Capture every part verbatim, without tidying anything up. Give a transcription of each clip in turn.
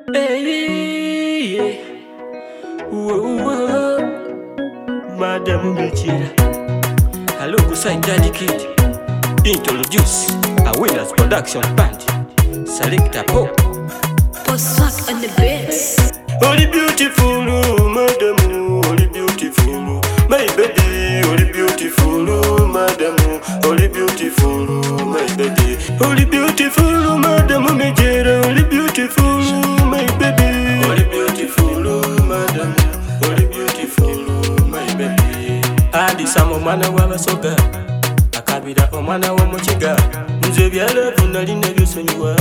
Hey, yeah. Whoa, whoa. Madam Michira. Hello, Kusai Daddy Kid. Introduce a Winners Production Band. Select a pop. Oswak on the bass. Holy beautiful, madam, holy beautiful, my baby, holy beautiful, madam, holy beautiful, my baby, holy beautiful, madam, Michira, holy beautiful, my baby, holy beautiful, madam, holy beautiful, my baby. Adi samo mana wala soga, akabira omwana wo mukiga, nze byala vunali nebisonyiwa.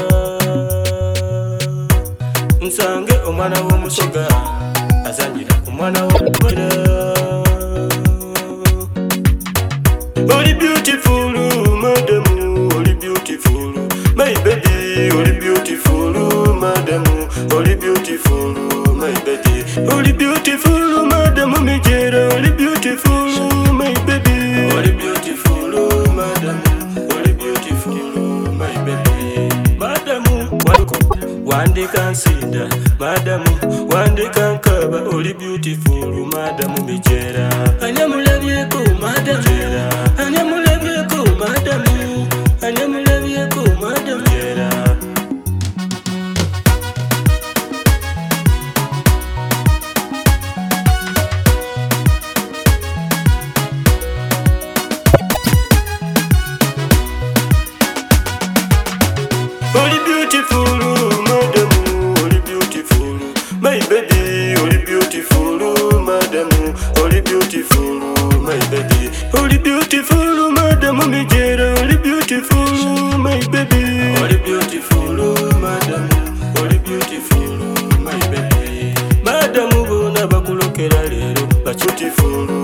Nsange omwana w'omushoga azanjira omwana w'omugwera. Holy beautiful, madam, holy beautiful, my baby, holy beautiful, madam, holy beautiful, my baby, holy beautiful, madam, Michira, holy beautiful, my baby, holy beautiful, madam, holy beautiful, my baby, madam, waluko. One day can see that, madam. One day can cover, holy beautiful, madam Michira. Anyamulabiyeko, madam. Anyamulabiyeko, madam. Anyamulabiyeko, madam Michira. Holy beautiful, my baby, holy beautiful, madam, holy beautiful, my baby, holy beautiful, madam, Michira, holy beautiful, my baby, holy beautiful, madam, holy beautiful, my baby, madam, bona bakulokera lero, beautiful.